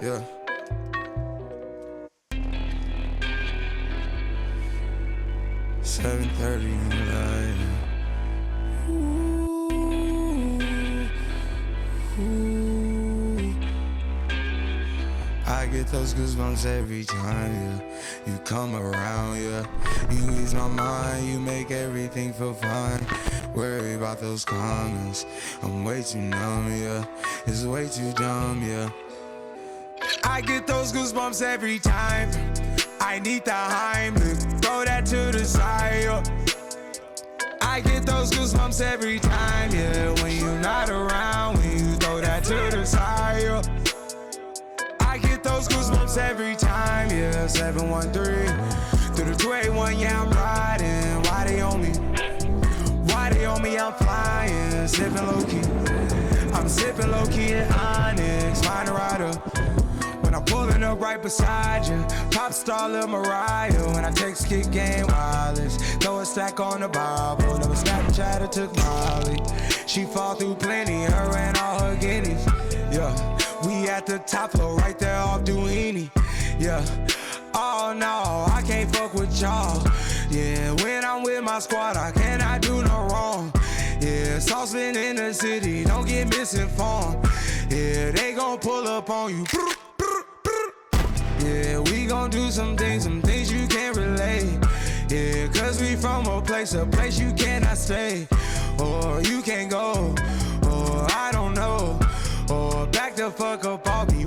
Yeah. $7:30 in the night. I get those goosebumps every time, yeah. You come around, yeah. You ease my mind, you make everything feel fine. Worry about those comments, I'm way too numb, yeah. It's way too dumb, yeah. I get those goosebumps every time. I need the Heimlich, throw that to the side, yeah. I get those goosebumps every time, yeah. When you're not around, when you throw that to the side, yeah. I get those goosebumps every time, yeah. 713 through the 281, yeah, I'm riding. Why they on me? Why they on me? I'm flying, sipping low key. I'm sipping low key at Onyx, find a rider. When I'm pulling up right beside you, pop star Lil Mariah. When I text kick game wireless, throw a stack on the Bible. Never Snapchat or took Molly. She fall through plenty, her and all her guineas. Yeah, we at the top floor, right there off Duini. Yeah, oh no, I can't fuck with y'all. Yeah, when I'm with my squad, I cannot do no wrong. Yeah, saucepan in the city, don't get misinformed. Yeah, they gon' pull up on you. Yeah, we gon' do some things you can't relate. Yeah, cause we from a place you cannot stay. Or you can't go, or I don't know. Or back the fuck up off me.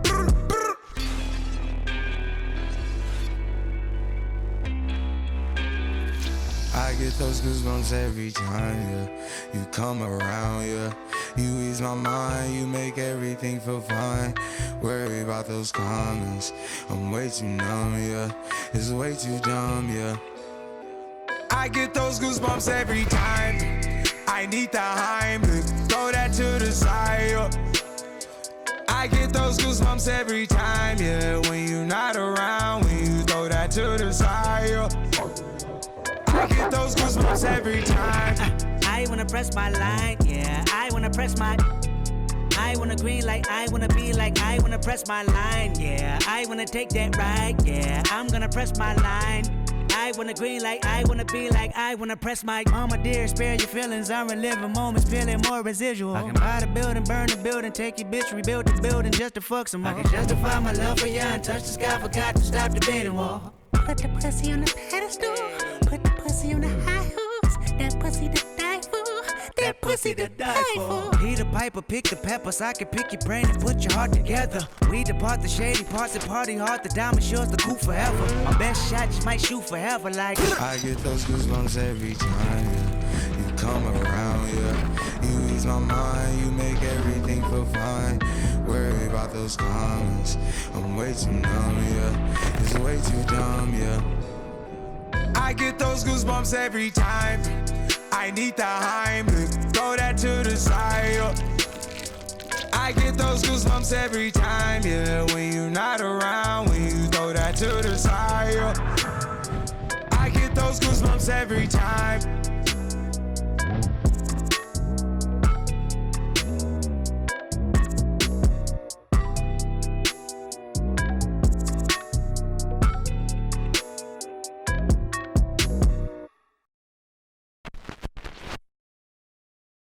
I get those goosebumps every time, yeah. You come around, yeah. You ease my mind, you make everything feel fine. Worry about those comments, I'm way too numb, yeah. It's way too dumb, yeah. I get those goosebumps every time. I need the Heimlich, throw that to the side, yeah. I get those goosebumps every time, yeah. When you're not around, when you throw that to the side, yeah. I get those goosebumps every time. I wanna press my line, yeah. I wanna press my. I wanna green like I wanna be like I wanna press my line, yeah. I wanna take that ride, yeah. I'm gonna press my line. I wanna green like I wanna be like I wanna press my. Mama dear, spare your feelings. I'm reliving moments, feeling more residual. I can buy the building, burn the building, take your bitch, rebuild the building just to fuck some more. I can justify my love for you and touch the sky, forgot to stop the bidding war. Put the pussy on the pedestal, put the pussy on the high horse. That pussy to die for, that pussy to die for. Peter Piper, pick the peppers. I can pick your brain and put your heart together. We depart the shady parts and party hard. The diamond shows the cool forever. My best shot just might shoot forever like. I get those goosebumps every time, yeah. You come around, yeah. You ease my mind, you make everything feel fine. Worry about those comments, I'm way too numb, yeah. It's way too dumb, yeah. I get those goosebumps every time. I need the Heimlich, throw that to the side, yeah. I get those goosebumps every time, yeah. When you're not around, when you throw that to the side, yeah. I get those goosebumps every time.